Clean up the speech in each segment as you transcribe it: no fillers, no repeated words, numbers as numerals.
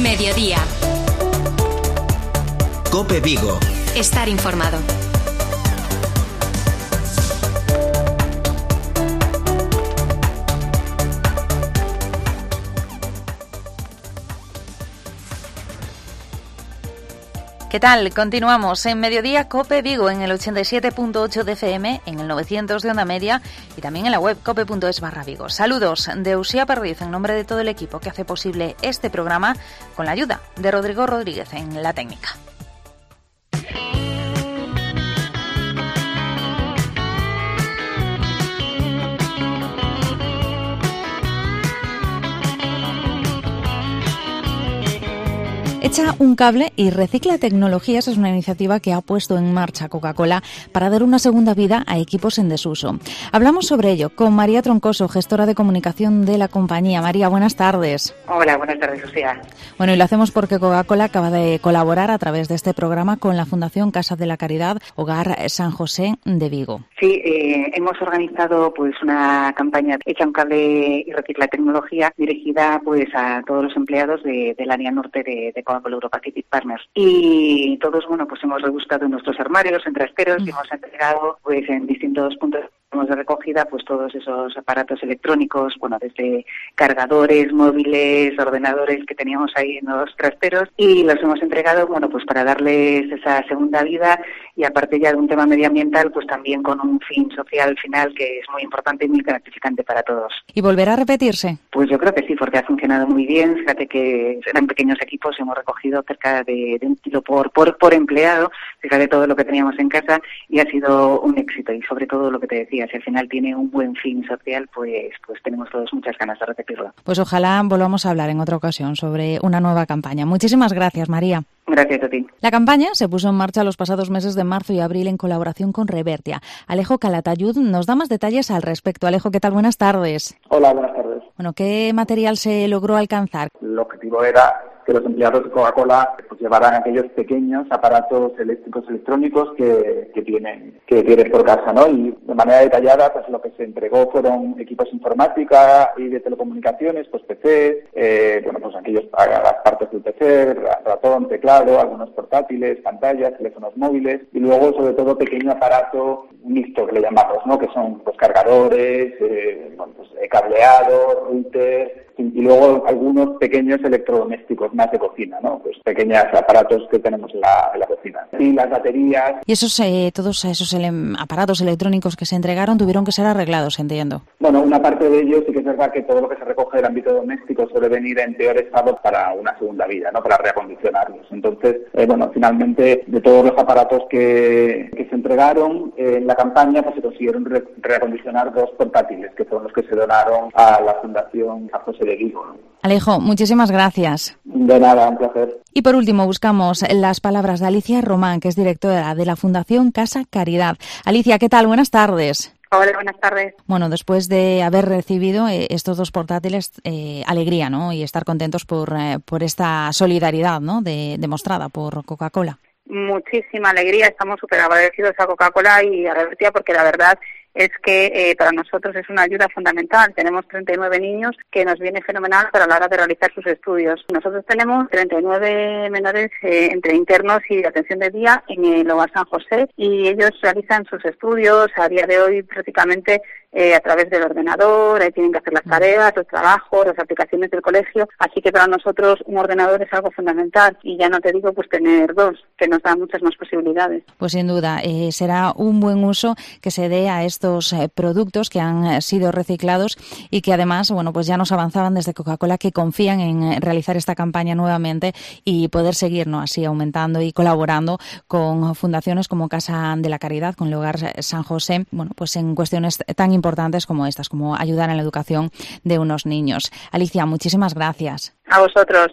Mediodía. COPE Vigo. Estar informado. ¿Qué tal? Continuamos en Mediodía COPE Vigo en el 87.8 de FM, en el 900 de onda media y también en la web cope.es/Vigo. Saludos de Uxía Perdiz en nombre de todo el equipo que hace posible este programa con la ayuda de Rodrigo Rodríguez en la técnica. Echa un cable y recicla tecnologías es una iniciativa que ha puesto en marcha Coca-Cola para dar una segunda vida a equipos en desuso. Hablamos sobre ello con María Troncoso, gestora de comunicación de la compañía. María, buenas tardes. Hola, buenas tardes, Lucía. Bueno, y lo hacemos porque Coca-Cola acaba de colaborar a través de este programa con la Fundación Casa de la Caridad, Hogar San José de Vigo. Sí, hemos organizado pues una campaña Echa un cable y recicla tecnología dirigida pues a todos los empleados del área norte de Coca-Cola Europacific Partners. Y todos, bueno, pues hemos rebuscado en nuestros armarios, en trasteros, y hemos entregado pues en distintos puntos de recogida pues todos esos aparatos electrónicos, bueno, desde cargadores, móviles, ordenadores que teníamos ahí en los trasteros, y los hemos entregado, bueno, pues para darles esa segunda vida, y aparte ya de un tema medioambiental, pues también con un fin social final que es muy importante y muy gratificante para todos. ¿Y volverá a repetirse? Pues yo creo que sí, porque ha funcionado muy bien. Fíjate que eran pequeños equipos, hemos recogido cerca de un kilo por empleado, fíjate todo lo que teníamos en casa, y ha sido un éxito, y sobre todo lo que te decía, si al final tiene un buen fin social, pues tenemos todos muchas ganas de repetirlo. Pues ojalá volvamos a hablar en otra ocasión sobre una nueva campaña. Muchísimas gracias, María. Gracias a ti. La campaña se puso en marcha los pasados meses de marzo y abril en colaboración con Revertia. Alejo Calatayud nos da más detalles al respecto. Alejo, ¿qué tal? Buenas tardes. Hola, buenas tardes. Bueno, ¿qué material se logró alcanzar? El objetivo era que los empleados de Coca-Cola pues llevaran aquellos pequeños aparatos electrónicos que tienes por casa, ¿no? Y de manera detallada, pues lo que se entregó fueron equipos de informática y de telecomunicaciones, pues PCs, pues las partes del PC, ratón, teclado, algunos portátiles, pantallas, teléfonos móviles, y luego sobre todo pequeño aparato mixto que le llamamos, ¿no? Que son pues cargadores, cableados, routers, y luego algunos pequeños electrodomésticos más de cocina, ¿no? Pues pequeños aparatos que tenemos en la cocina. Y las baterías. Y todos esos aparatos electrónicos que se entregaron tuvieron que ser arreglados, entiendo. Bueno, una parte de ellos sí que es verdad que todo lo que se recoge del ámbito doméstico suele venir en peor estado para una segunda vida, ¿no? Para reacondicionarlos. Entonces, finalmente, de todos los aparatos que se entregaron en la campaña, pues se consiguieron reacondicionar 2 portátiles, que fueron los que se donaron a la Fundación San José de Vigo. Alejo, muchísimas gracias. De nada, un placer. Y por último, buscamos las palabras de Alicia Román, que es directora de la Fundación Casa Caridad. Alicia, ¿qué tal? Buenas tardes. Hola, buenas tardes. Bueno, después de haber recibido estos 2 portátiles, alegría, ¿no? Y estar contentos por esta solidaridad, ¿no? Demostrada por Coca-Cola. Muchísima alegría, estamos súper agradecidos a Coca-Cola y a Revertia porque la verdad es que para nosotros es una ayuda fundamental. Tenemos 39 niños que nos viene fenomenal para la hora de realizar sus estudios. Nosotros tenemos 39 menores entre internos y de atención de día en el Hogar San José, y ellos realizan sus estudios a día de hoy prácticamente a través del ordenador, tienen que hacer las tareas, los trabajos, las aplicaciones del colegio, así que para nosotros un ordenador es algo fundamental, y ya no te digo pues tener 2, que nos da muchas más posibilidades. Pues sin duda, será un buen uso que se dé a estos productos que han sido reciclados y que además, bueno, pues ya nos avanzaban desde Coca-Cola que confían en realizar esta campaña nuevamente y poder seguir, ¿no?, así aumentando y colaborando con fundaciones como Casa de la Caridad, con el Hogar San José, bueno, pues en cuestiones tan importantes como estas, como ayudar en la educación de unos niños. Alicia, muchísimas gracias. A vosotros.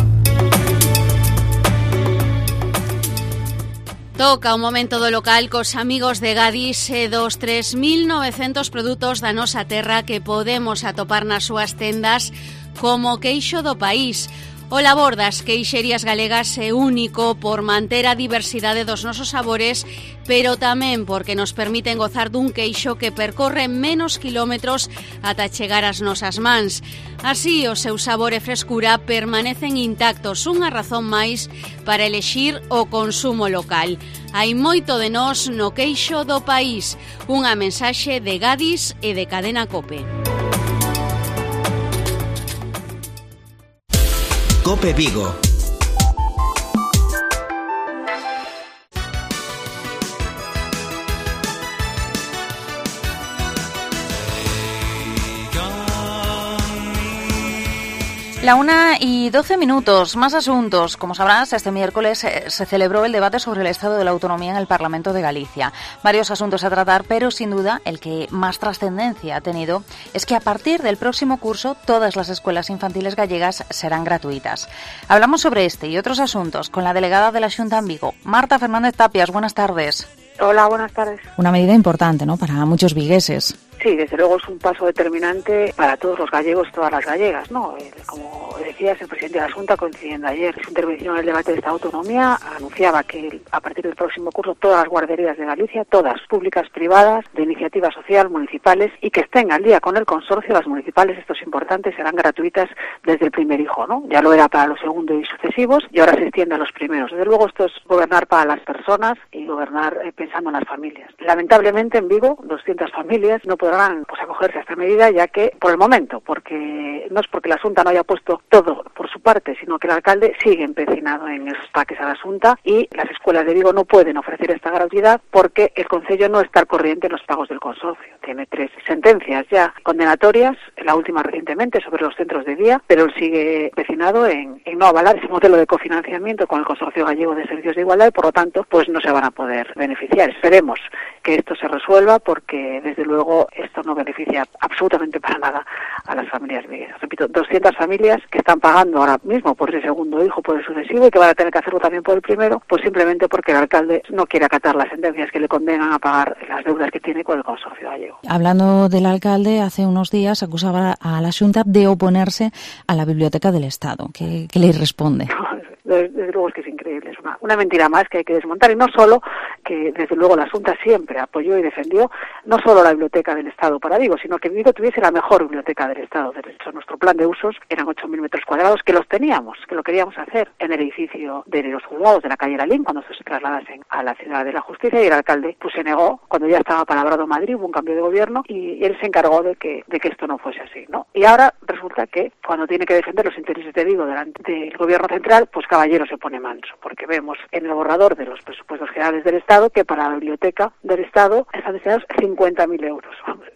Toca un momento do local cos amigos de Gadis e dos 3.900 produtos da nosa terra que podemos atopar nas súas tendas como queixo do país. O labor das queixerías galegas é único por manter a diversidade dos nosos sabores, pero tamén porque nos permiten gozar dun queixo que percorre menos kilómetros ata chegar ás nosas mans. Así, o seu sabor e frescura permanecen intactos, unha razón máis para elexir o consumo local. Hai moito de nós no queixo do país. Unha mensaxe de Gadis e de Cadena COPE. COPE Vigo. La 1:12, más asuntos. Como sabrás, este miércoles se celebró el debate sobre el estado de la autonomía en el Parlamento de Galicia. Varios asuntos a tratar, pero sin duda el que más trascendencia ha tenido es que a partir del próximo curso todas las escuelas infantiles gallegas serán gratuitas. Hablamos sobre este y otros asuntos con la delegada de la Xunta en Vigo, Marta Fernández Tapias. Buenas tardes. Hola, buenas tardes. Una medida importante, ¿no?, para muchos vigueses. Sí, desde luego es un paso determinante para todos los gallegos y todas las gallegas, ¿no? Como decías, el presidente de la Xunta, coincidiendo ayer en su intervención en el debate de esta autonomía, anunciaba que a partir del próximo curso todas las guarderías de Galicia, todas públicas, privadas, de iniciativa social, municipales, y que estén al día con el consorcio, las municipales, esto es importante, serán gratuitas desde el primer hijo, ¿no? Ya lo era para los segundos y sucesivos, y ahora se extiende a los primeros. Desde luego esto es gobernar para las personas y gobernar pensando en las familias. Lamentablemente en Vigo, 200 familias no podrán acogerse a esta medida, ya que por el momento, porque no es porque la Xunta no haya puesto todo por su parte, sino que el alcalde sigue empecinado en esos paques a la Xunta y las escuelas de Vigo no pueden ofrecer esta gratuidad porque el Concello no está al corriente en los pagos del consorcio. Tiene 3 sentencias ya condenatorias, la última recientemente sobre los centros de día, pero él sigue empecinado en no avalar ese modelo de cofinanciamiento con el Consorcio Gallego de Servicios de Igualdad y por lo tanto pues no se van a poder beneficiar. Esperemos que esto se resuelva porque desde luego esto no beneficia absolutamente para nada a las familias viguesas. Repito, 200 familias que están pagando ahora mismo por ese segundo hijo, por el sucesivo, y que van a tener que hacerlo también por el primero, pues simplemente porque el alcalde no quiere acatar las sentencias que le condenan a pagar las deudas que tiene con el consorcio gallego. Hablando del alcalde, hace unos días acusaba a la Xunta de oponerse a la Biblioteca del Estado. ¿Qué le responde? Desde luego es que es increíble, es una mentira más que hay que desmontar, y no solo que desde luego la Xunta siempre apoyó y defendió no solo la Biblioteca del Estado para Vigo, sino que Vigo tuviese la mejor biblioteca del Estado. De hecho, nuestro plan de usos eran 8.000 metros cuadrados, que los teníamos, que lo queríamos hacer en el edificio de los juzgados de la calle Lalín, cuando se trasladasen a la Ciudad de la Justicia, y el alcalde pues se negó, cuando ya estaba palabrado Madrid, hubo un cambio de gobierno, y él se encargó de que esto no fuese así, ¿no? Y ahora resulta que cuando tiene que defender los intereses de Vigo delante del gobierno central, pues Caballero se pone manso, porque vemos en el borrador de los presupuestos generales del Estado que para la Biblioteca del Estado están destinados 50.000 euros.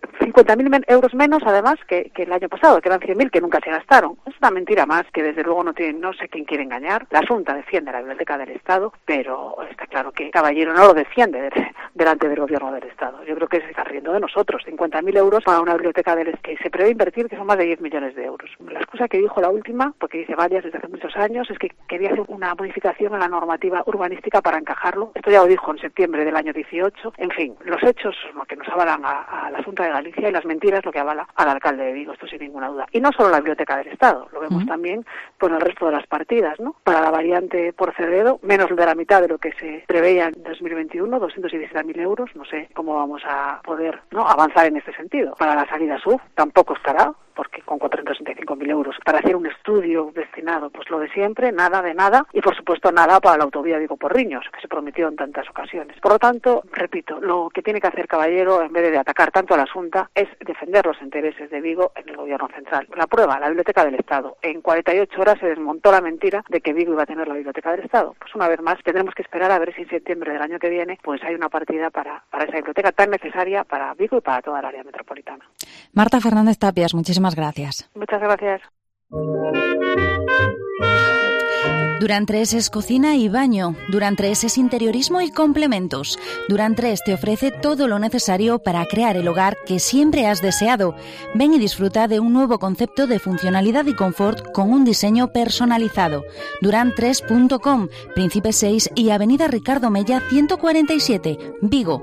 50.000 euros menos, además, que el año pasado, que eran 100.000 que nunca se gastaron. Es una mentira más que desde luego no sé quién quiere engañar. La Xunta defiende la Biblioteca del Estado, pero está claro que Caballero no lo defiende delante del gobierno del Estado. Yo creo que se está riendo de nosotros. 50.000 euros para una biblioteca que se prevé invertir, que son más de 10 millones de euros. La excusa que dijo la última, porque dice varias desde hace muchos años, es que quería hacer una modificación en la normativa urbanística para encajarlo. Esto ya lo dijo en septiembre del año 18. En fin, los hechos son lo que nos avalan a la Xunta de Galicia y las mentiras lo que avala al alcalde de Vigo, esto sin ninguna duda. Y no solo la Biblioteca del Estado, lo vemos también con el resto de las partidas, ¿no? Para la variante por Cerredo, menos de la mitad de lo que se preveía en 2021, 217.000 euros. No sé cómo vamos a poder, ¿no?, avanzar en este sentido. Para la salida sur tampoco estará, porque con 465.000 euros para hacer un estudio destinado, pues lo de siempre, nada de nada, y por supuesto nada para la autovía Vigo-Porriños, que se prometió en tantas ocasiones. Por lo tanto, repito, lo que tiene que hacer Caballero, en vez de atacar tanto a la Xunta, es defender los intereses de Vigo en el gobierno central. La prueba, la Biblioteca del Estado. En 48 horas se desmontó la mentira de que Vigo iba a tener la Biblioteca del Estado. Pues una vez más tendremos que esperar a ver si en septiembre del año que viene pues hay una partida para esa biblioteca tan necesaria para Vigo y para toda el área metropolitana. Marta Fernández Tapias, muchísimas gracias. Muchas gracias. Durant 3 es cocina y baño, Durant 3 es interiorismo y complementos. Durant 3 te ofrece todo lo necesario para crear el hogar que siempre has deseado. Ven y disfruta de un nuevo concepto de funcionalidad y confort con un diseño personalizado. Durant3.com, Príncipe 6 y Avenida Ricardo Mella 147, Vigo.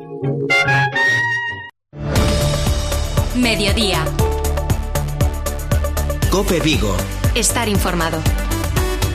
Mediodía. COPE Vigo. Estar informado.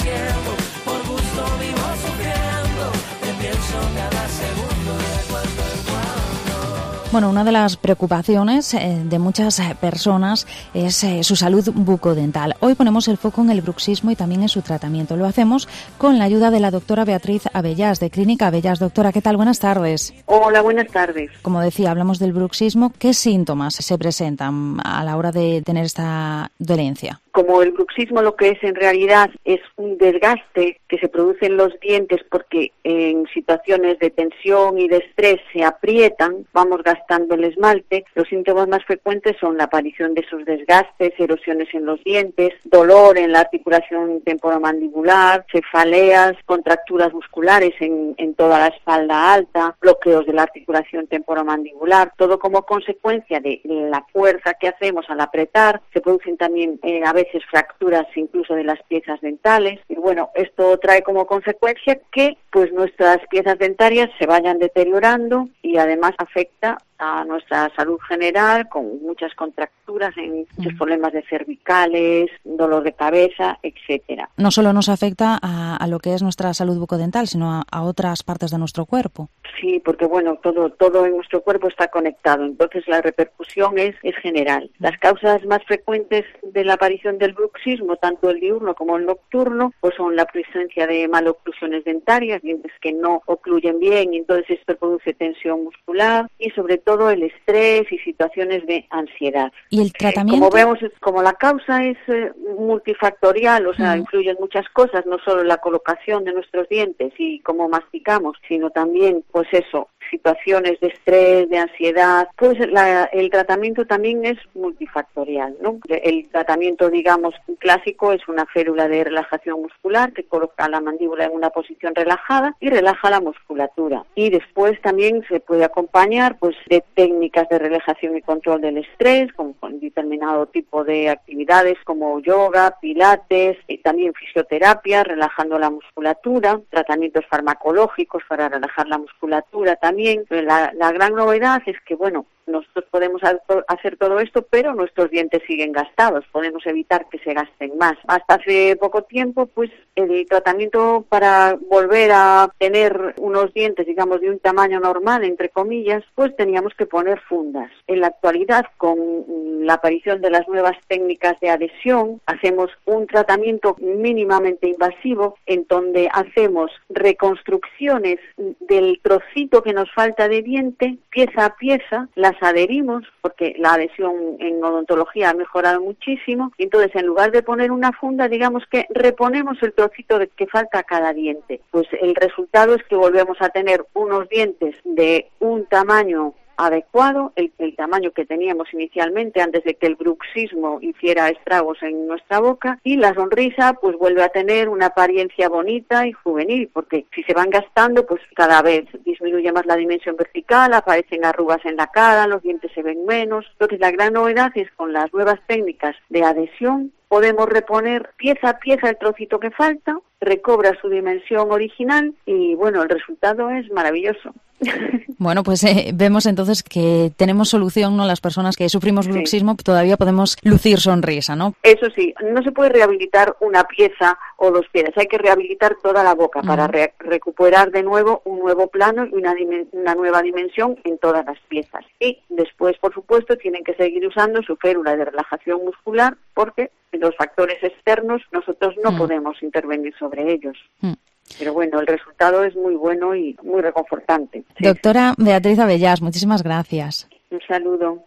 tiempo, por gusto vivo sufriendo, te pienso cada segundo de cuando en cuando. Bueno, una de las preocupaciones de muchas personas es su salud bucodental. Hoy ponemos el foco en el bruxismo y también en su tratamiento. Lo hacemos con la ayuda de la doctora Beatriz Abellás, de Clínica Abellás. Doctora, ¿qué tal? Buenas tardes. Hola, buenas tardes. Como decía, hablamos del bruxismo. ¿Qué síntomas se presentan a la hora de tener esta dolencia? Como el bruxismo lo que es en realidad es un desgaste que se produce en los dientes porque en situaciones de tensión y de estrés se aprietan, vamos gastando el esmalte. Los síntomas más frecuentes son la aparición de esos desgastes, erosiones en los dientes, dolor en la articulación temporomandibular, cefaleas, contracturas musculares en toda la espalda alta, bloqueos de la articulación temporomandibular, todo como consecuencia de la fuerza que hacemos al apretar. Se producen también a veces fracturas incluso de las piezas dentales y bueno, esto trae como consecuencia que pues nuestras piezas dentarias se vayan deteriorando y además afecta a nuestra salud general con muchas contracturas, en muchos problemas de cervicales, dolor de cabeza, etcétera. No solo nos afecta a lo que es nuestra salud bucodental, sino a otras partes de nuestro cuerpo. Sí, porque bueno, todo en nuestro cuerpo está conectado, entonces la repercusión es general. Las causas más frecuentes de la aparición del bruxismo, tanto el diurno como el nocturno, pues son la presencia de maloclusiones dentarias, dientes que no ocluyen bien, y entonces esto produce tensión muscular y sobre todo el estrés y situaciones de ansiedad. ¿Y el tratamiento? Como vemos, como la causa es multifactorial, o sea, influyen muchas cosas, no solo la colocación de nuestros dientes y cómo masticamos, sino también, pues eso, situaciones de estrés, de ansiedad, pues el tratamiento también es multifactorial, ¿no? El tratamiento, digamos, clásico es una férula de relajación muscular que coloca la mandíbula en una posición relajada y relaja la musculatura. Y después también se puede acompañar pues de técnicas de relajación y control del estrés, con determinado tipo de actividades como yoga, pilates, y también fisioterapia, relajando la musculatura, tratamientos farmacológicos para relajar la musculatura también. La gran novedad es que, bueno, nosotros podemos hacer todo esto, pero nuestros dientes siguen gastados, podemos evitar que se gasten más. Hasta hace poco tiempo, pues el tratamiento para volver a tener unos dientes, digamos, de un tamaño normal, entre comillas, pues teníamos que poner fundas. En la actualidad, con la aparición de las nuevas técnicas de adhesión, hacemos un tratamiento mínimamente invasivo en donde hacemos reconstrucciones del trocito que nos falta de diente, pieza a pieza, las adherimos, porque la adhesión en odontología ha mejorado muchísimo, y entonces en lugar de poner una funda, digamos que reponemos el trocito que falta a cada diente. Pues el resultado es que volvemos a tener unos dientes de un tamaño adecuado, el tamaño que teníamos inicialmente antes de que el bruxismo hiciera estragos en nuestra boca, y la sonrisa pues vuelve a tener una apariencia bonita y juvenil, porque si se van gastando pues cada vez disminuye más la dimensión vertical, aparecen arrugas en la cara, los dientes se ven menos. Entonces la gran novedad es con las nuevas técnicas de adhesión podemos reponer pieza a pieza el trocito que falta, recobra su dimensión original y bueno, el resultado es maravilloso. Bueno, pues vemos entonces que tenemos solución, ¿no? Las personas que sufrimos bruxismo todavía podemos lucir sonrisa, ¿no? Eso sí, no se puede rehabilitar una pieza o dos piezas, hay que rehabilitar toda la boca para recuperar de nuevo un nuevo plano y una nueva dimensión en todas las piezas. Y después, por supuesto, tienen que seguir usando su férula de relajación muscular porque los factores externos nosotros no podemos intervenir sobre ellos. Pero bueno, el resultado es muy bueno y muy reconfortante. Doctora Beatriz Abellás, muchísimas gracias. Un saludo.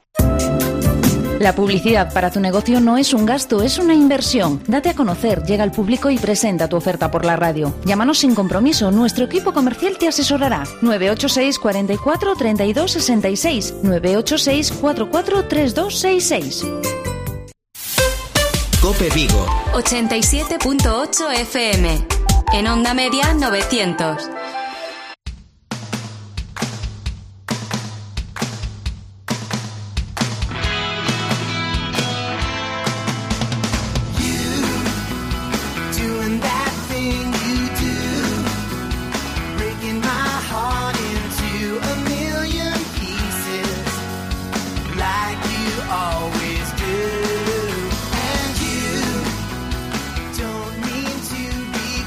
La publicidad para tu negocio no es un gasto, es una inversión. Date a conocer, llega al público y presenta tu oferta por la radio. Llámanos sin compromiso, nuestro equipo comercial te asesorará. 986 44 32 66, 986 44 32 66. COPE Vigo 87.8 FM. En onda media 900. Always do, and you don't need to be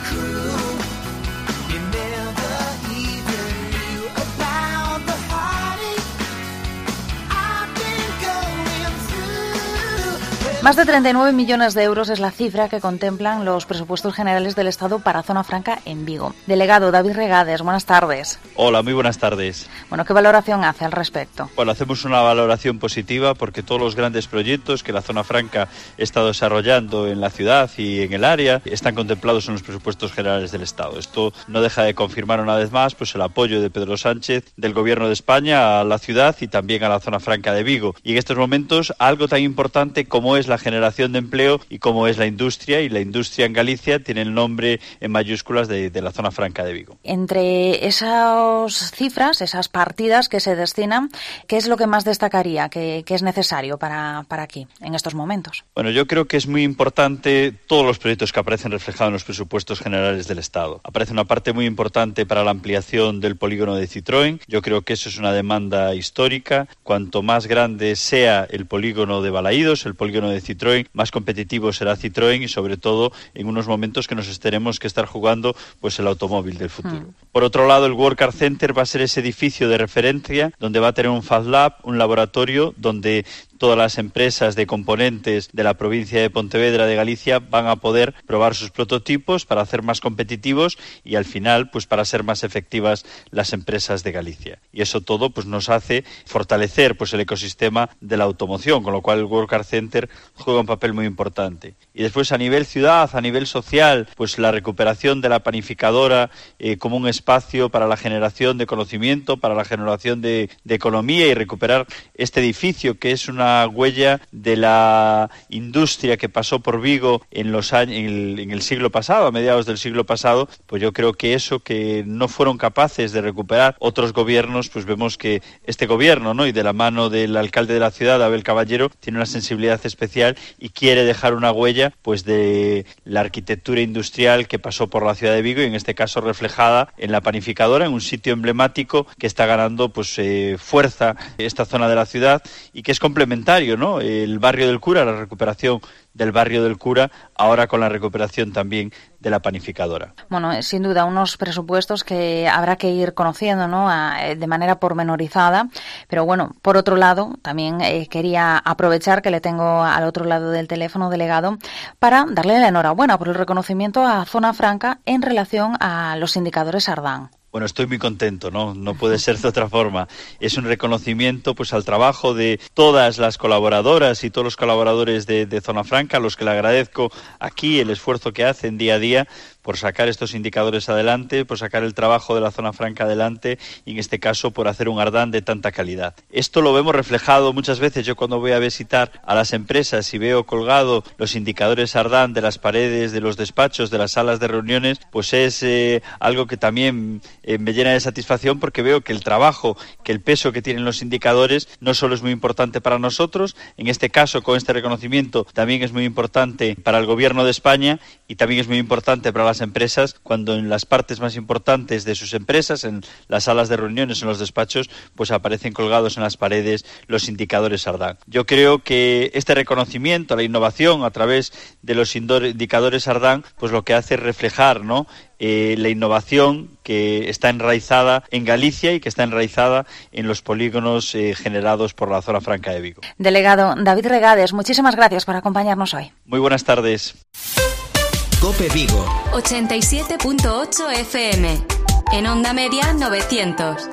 Más de 39 millones de euros es la cifra que contemplan los presupuestos generales del Estado para Zona Franca en Vigo. Delegado David Regades, buenas tardes. Hola, muy buenas tardes. Bueno, ¿qué valoración hace al respecto? Bueno, hacemos una valoración positiva porque todos los grandes proyectos que la Zona Franca está desarrollando en la ciudad y en el área están contemplados en los presupuestos generales del Estado. Esto no deja de confirmar una vez más pues el apoyo de Pedro Sánchez, del Gobierno de España, a la ciudad y también a la Zona Franca de Vigo. Y en estos momentos algo tan importante como es la generación de empleo y como es la industria, y la industria en Galicia tiene el nombre en mayúsculas de la Zona Franca de Vigo. Entre esas cifras, esas partidas que se destinan, ¿qué es lo que más destacaría, que es necesario para aquí, en estos momentos? Bueno, yo creo que es muy importante todos los proyectos que aparecen reflejados en los presupuestos generales del Estado. Aparece una parte muy importante para la ampliación del polígono de Citroën. Yo creo que eso es una demanda histórica. Cuanto más grande sea el polígono de Balaídos, el polígono de Citroën, más competitivo será Citroën y sobre todo en unos momentos que nos tenemos que estar jugando pues el automóvil del futuro. Por otro lado, el World Car Center va a ser ese edificio de referencia donde va a tener un Fab Lab, un laboratorio donde todas las empresas de componentes de la provincia de Pontevedra de Galicia van a poder probar sus prototipos para hacer más competitivos y al final pues para ser más efectivas las empresas de Galicia. Y eso todo pues nos hace fortalecer pues el ecosistema de la automoción, con lo cual el World Car Center juega un papel muy importante. Y después a nivel ciudad, a nivel social, pues la recuperación de la panificadora como un espacio para la generación de conocimiento, para la generación de economía y recuperar este edificio que es una huella de la industria que pasó por Vigo en el siglo pasado, a mediados del siglo pasado. Pues yo creo que eso que no fueron capaces de recuperar otros gobiernos, pues vemos que este gobierno, ¿no? Y de la mano del alcalde de la ciudad, Abel Caballero, tiene una sensibilidad especial y quiere dejar una huella pues de la arquitectura industrial que pasó por la ciudad de Vigo y en este caso reflejada en la panificadora, en un sitio emblemático que está ganando pues fuerza esta zona de la ciudad y que es complementario, ¿no? El barrio del Cura, la recuperación del barrio del Cura, ahora con la recuperación también de la panificadora. Bueno, sin duda, unos presupuestos que habrá que ir conociendo, ¿no? De manera pormenorizada, pero bueno, por otro lado, también quería aprovechar que le tengo al otro lado del teléfono, delegado, para darle la enhorabuena por el reconocimiento a Zona Franca en relación a los indicadores Ardán. Bueno, estoy muy contento, ¿no? No puede ser de otra forma. Es un reconocimiento pues al trabajo de todas las colaboradoras y todos los colaboradores de Zona Franca, a los que le agradezco aquí el esfuerzo que hacen día a día por sacar estos indicadores adelante, por sacar el trabajo de la Zona Franca adelante y en este caso por hacer un Ardán de tanta calidad. Esto lo vemos reflejado muchas veces. Yo cuando voy a visitar a las empresas y veo colgado los indicadores Ardán de las paredes de los despachos, de las salas de reuniones, pues es algo que también me llena de satisfacción porque veo que el trabajo, que el peso que tienen los indicadores no solo es muy importante para nosotros, en este caso con este reconocimiento también es muy importante para el Gobierno de España y también es muy importante para las empresas cuando en las partes más importantes de sus empresas, en las salas de reuniones, en los despachos, pues aparecen colgados en las paredes los indicadores Ardán. Yo creo que este reconocimiento a la innovación a través de los indicadores Ardán, pues lo que hace es reflejar, ¿no? La innovación que está enraizada en Galicia y que está enraizada en los polígonos generados por la Zona Franca de Vigo. Delegado David Regades, muchísimas gracias por acompañarnos hoy. Muy buenas tardes. COPE Vigo 87.8 FM. En onda media 900.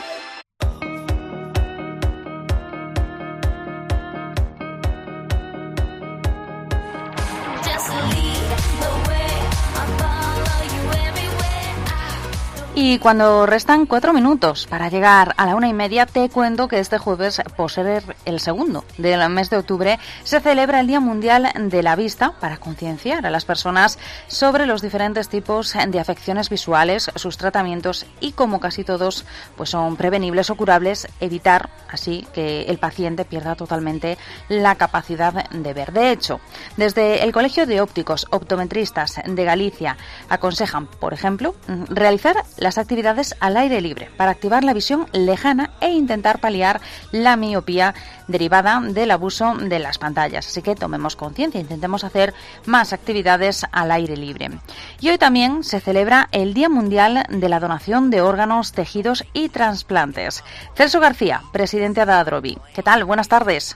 Y cuando restan 4 minutos para llegar a la 1:30, te cuento que este jueves, por ser el segundo del mes de octubre, se celebra el Día Mundial de la Vista para concienciar a las personas sobre los diferentes tipos de afecciones visuales, sus tratamientos y, como casi todos pues son prevenibles o curables, evitar así que el paciente pierda totalmente la capacidad de ver. De hecho, desde el Colegio de Ópticos Optometristas de Galicia aconsejan, por ejemplo, realizar las actividades al aire libre para activar la visión lejana e intentar paliar la miopía derivada del abuso de las pantallas. Así que tomemos conciencia, intentemos hacer más actividades al aire libre. Y hoy también se celebra el Día Mundial de la Donación de Órganos, Tejidos y Trasplantes. Celso García, presidente de Adrobi. ¿Qué tal? Buenas tardes.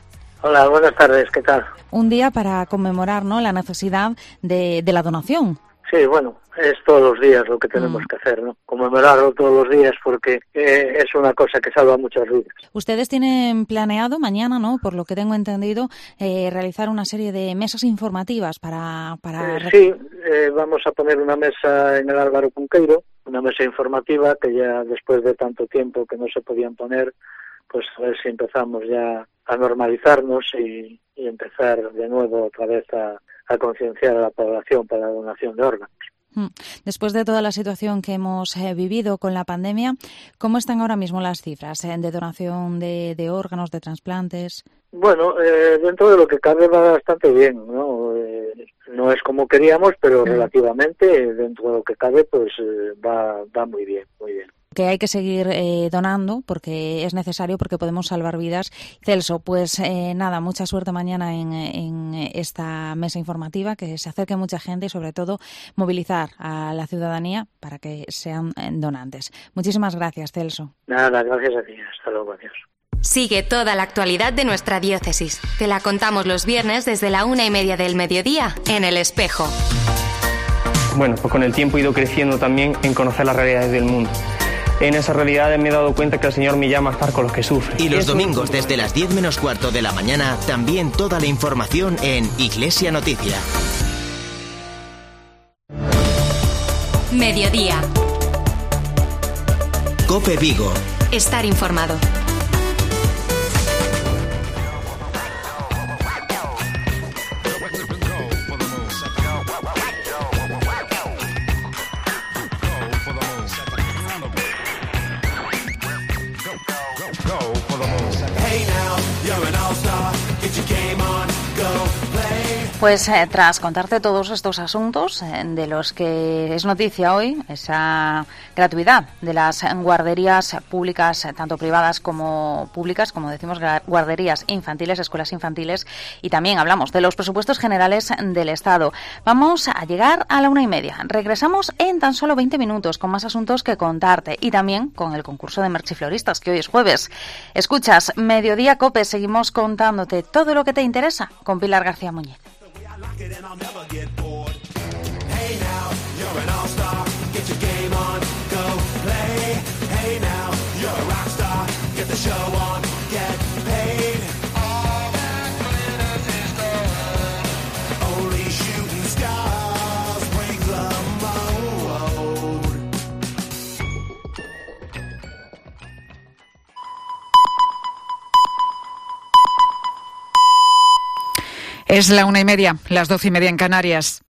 Hola, buenas tardes, ¿qué tal? Un día para conmemorar, ¿no?, la necesidad de la donación. Sí, bueno, es todos los días lo que tenemos que hacer, ¿no? Conmemorarlo todos los días porque es una cosa que salva muchas vidas. Ustedes tienen planeado mañana, ¿no?, por lo que tengo entendido, realizar una serie de mesas informativas para... Sí, vamos a poner una mesa en el Álvaro Cunqueiro, una mesa informativa que ya después de tanto tiempo que no se podían poner, pues a ver si empezamos ya a normalizarnos y empezar de nuevo otra vez a concienciar a la población para la donación de órganos. Después de toda la situación que hemos vivido con la pandemia, ¿cómo están ahora mismo las cifras de donación de órganos, de trasplantes? Bueno, dentro de lo que cabe va bastante bien, ¿no? No es como queríamos, pero relativamente dentro de lo que cabe, pues va muy bien, muy bien. Que hay que seguir donando porque es necesario, porque podemos salvar vidas. Celso, pues nada, mucha suerte mañana en esta mesa informativa, que se acerque mucha gente y sobre todo movilizar a la ciudadanía para que sean donantes. Muchísimas gracias, Celso. Nada, gracias a ti. Hasta luego, adiós. Sigue toda la actualidad de nuestra diócesis. Te la contamos los viernes desde la 1:30 del mediodía en El Espejo. Bueno, pues con el tiempo he ido creciendo también en conocer las realidades del mundo. En esas realidades me he dado cuenta que el Señor me llama a estar con los que sufren. Y los domingos desde las 10 menos cuarto de la mañana, también toda la información en Iglesia Noticia. Mediodía. COPE Vigo. Estar informado. Pues tras contarte todos estos asuntos de los que es noticia hoy, esa gratuidad de las guarderías públicas, tanto privadas como públicas, como decimos, guarderías infantiles, escuelas infantiles, y también hablamos de los presupuestos generales del Estado. Vamos a llegar a la 1:30. Regresamos en tan solo 20 minutos con más asuntos que contarte y también con el concurso de merchifloristas, que hoy es jueves. Escuchas Mediodía COPE, seguimos contándote todo lo que te interesa con Pilar García Muñiz. And I'll never get bored. Hey now, you're an all-star. Get your game on, go play. Hey now, you're a rock star. Get the show on, get paid. All that glitters is gold. Only shooting stars break the mold. Es la 1:30, las 12:30 en Canarias.